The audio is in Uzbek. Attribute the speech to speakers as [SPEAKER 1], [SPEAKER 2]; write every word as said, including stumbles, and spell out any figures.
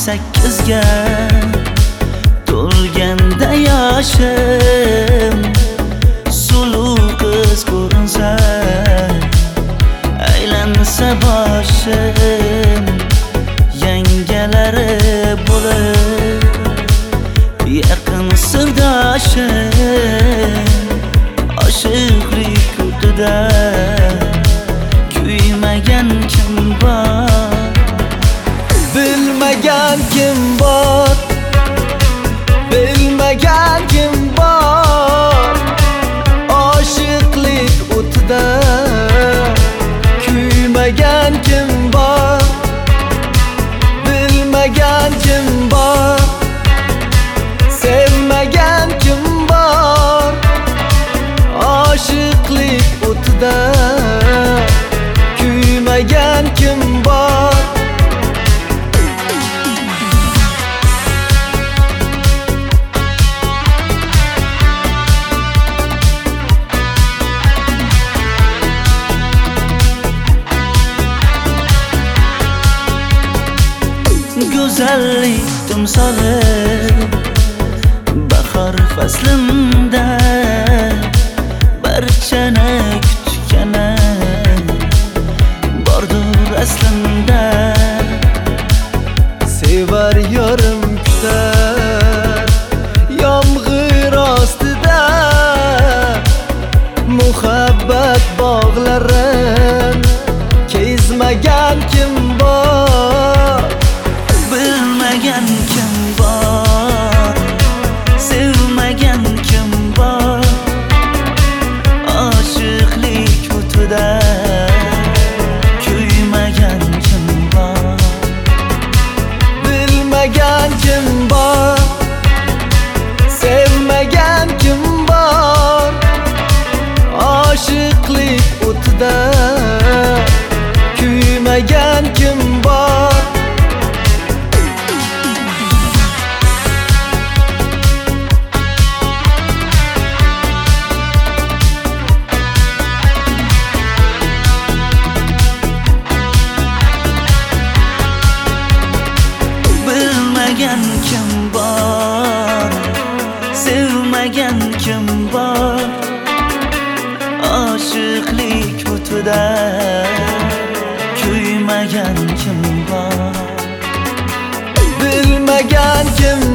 [SPEAKER 1] sakkizga to'lganda yoshim, suluv qiz ko'rinsa, aylansa boshim, yangalari bo'lib yaqin sirdoshim, oshiqlik o'tida kuymagan kim bor,
[SPEAKER 2] bilmagan kim bor, bilmagan kim bor, oshiqlik o'tida kuymagan kim bor, bilmagan kim bor, sevmagan kim bor, oshiqlik o'tida kuymagan kim bor.
[SPEAKER 1] Go'zallik timsoli bahor faslimda barchani kutgani bordur aslında.
[SPEAKER 2] Sevar yorim kutar yomg'ir ostida, muhabbat bog'larin kezmagan kim bor,
[SPEAKER 1] bilmagan kim bor, sevmagan kim bor, oshiqlik o'tida kuymagan kim bor,
[SPEAKER 2] bilmagan kim bor, sevmagan kim bor, oshiqlik o'tida kuymagan kim bor.
[SPEAKER 1] bilmagan kim bor, sevmagan kim bor, oshiqlik o'tida kuymagan kim bor,
[SPEAKER 2] bilmagan kim